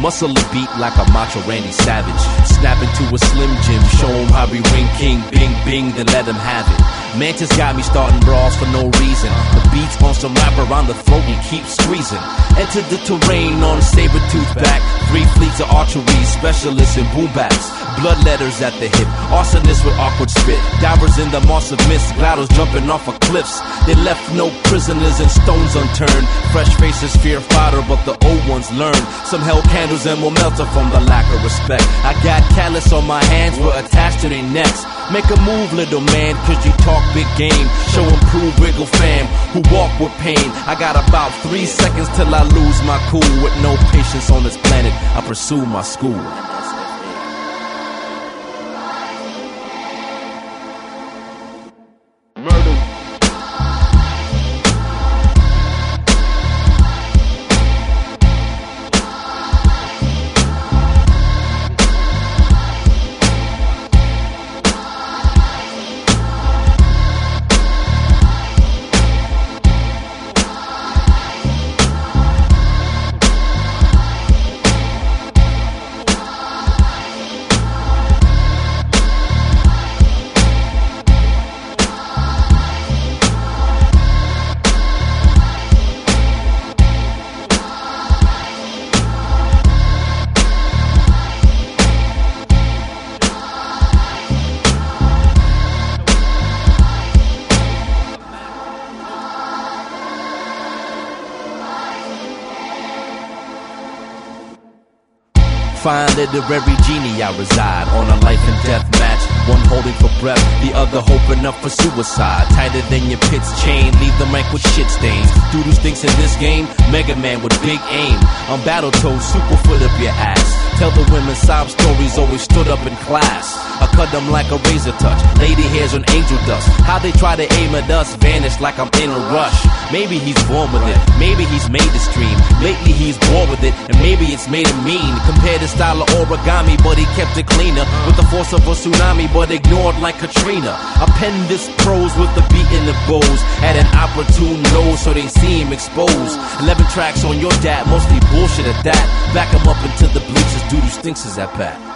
Muscle a beat like a macho Randy Savage. Snap into a Slim Jim, show him how we ring king. Bing, bing, then let him have it. Mantis got me starting brawls for no reason. The beats on some rap around the throat and keep squeezing. Enter the terrain on saber-tooth back. 3 fleets of archery, specialists in boom baps. Blood letters at the hip, arsonists with awkward spit. Divers in the moss of mist, gliders jumping off of cliffs. They left no prisoners and stones unturned. Fresh faces fear fodder, but the old ones learn. Some held candles and will melt from the lack of respect. I got callus on my hands, we're attached to their necks. Make a move, little man, cause you talk big game. Show improved wiggle fam, who walk with pain. I got about 3 seconds till I lose my cool. With no patience on this planet, I pursue my school. Fine literary genie, I reside on a life and death match. One holding for breath, the other hoping up for suicide. Tighter than your pit's chain, leave them rank with shit stains. Doodoo stinks in this game, Mega Man with big aim. I'm Battletoad, super foot up your ass. Tell the women sob stories, always stood up in class. I cut them like a razor touch, lady hairs on angel dust. How they try to aim at us, vanish like I'm in a rush. Maybe he's born with it, maybe he's made the stream. Lately he's bored with it, and maybe it's made him mean. Compared to style of origami, but he kept it cleaner. With the force of a tsunami, but ignored like Katrina. I penned this prose with the beat and the bows at an opportune low, so they seem exposed. 11 tracks on your dad, mostly bullshit at that. Back him up into the bleachers, Doodoo stinks is at bat.